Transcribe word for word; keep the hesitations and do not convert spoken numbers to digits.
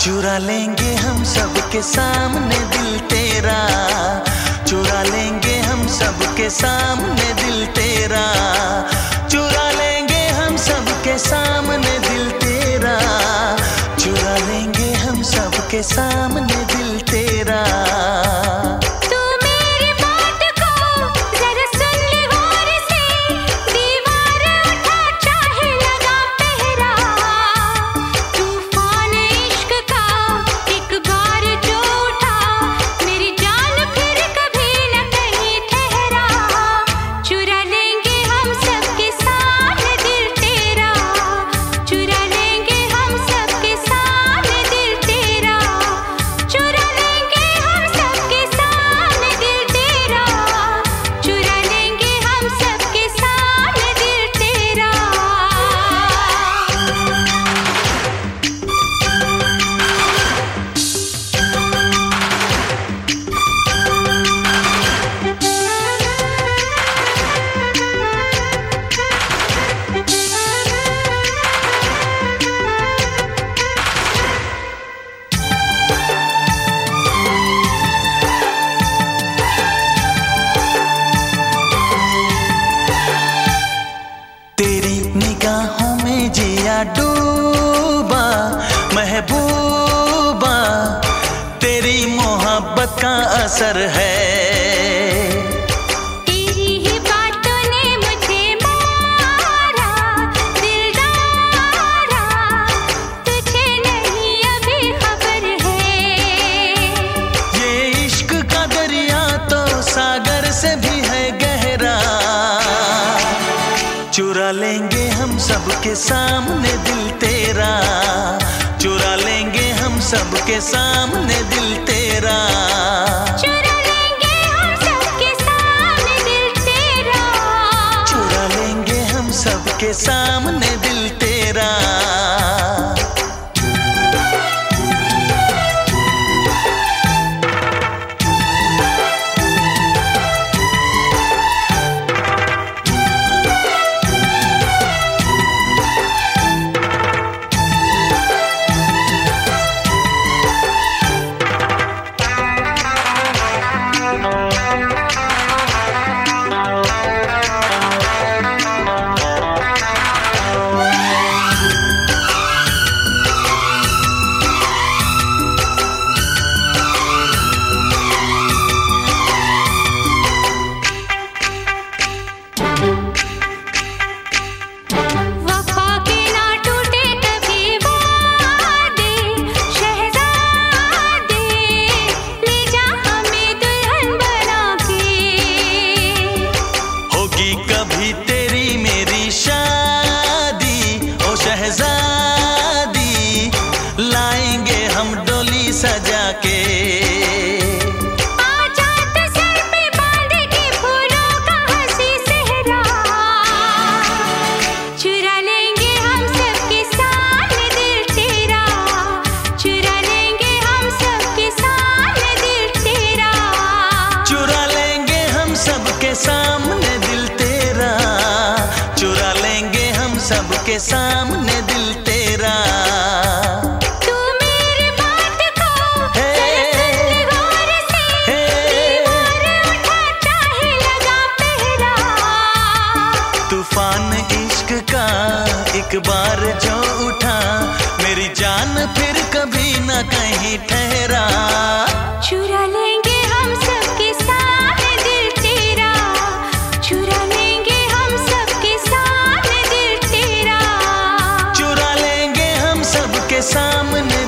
चुरा लेंगे हम सबके सामने दिल तेरा, चुरा लेंगे हम सबके सामने दिल तेरा, चुरा लेंगे हम सबके सामने दिल तेरा, चुरा लेंगे हम सबके सामने दिल तेरा। निगाहों में जिया डूबा महबूबा, तेरी मोहब्बत का असर है। तेरी ही बातों ने मुझे मारा दिलदारा, तुझे नहीं अभी खबर है। ये इश्क का दरिया तो सागर से भी है गहरा, चुरा लेंगे हम सबके सामने दिल तेरा, चुरा लेंगे हम सबके सामने दिल तेरा, चुरा लेंगे हम सबके सामने दिल तेरा, चुरा लेंगे हम सबके सामने दिल तेरा। कभी तेरी मेरी शादी ओ शहजादी, लाएंगे हम डोली सजा के। आजाद सर पे बांध के फूलों का हंसी सेहरा, चुरा लेंगे हम सबके सामने दिल तेरा, चुरा लेंगे हम सबके सामने दिल तेरा, चुरा लेंगे हम सबके सामने दिल तेरा, चुरा लेंगे हम सबके सामने दिल तेरा। तू मेरी बात को जरा सुन ले गौर से, दीवार उठा चाहे लगा पहरा, तूफान इश्क का एक बार जो उठा, मेरी जान फिर कभी न कहीं ठहरा। चुरा लेंगे हम सबके सामने दिल तेरा, चुरा लेंगे हम सबके सामने दिल तेरा, चुरा लेंगे हम सबके सामने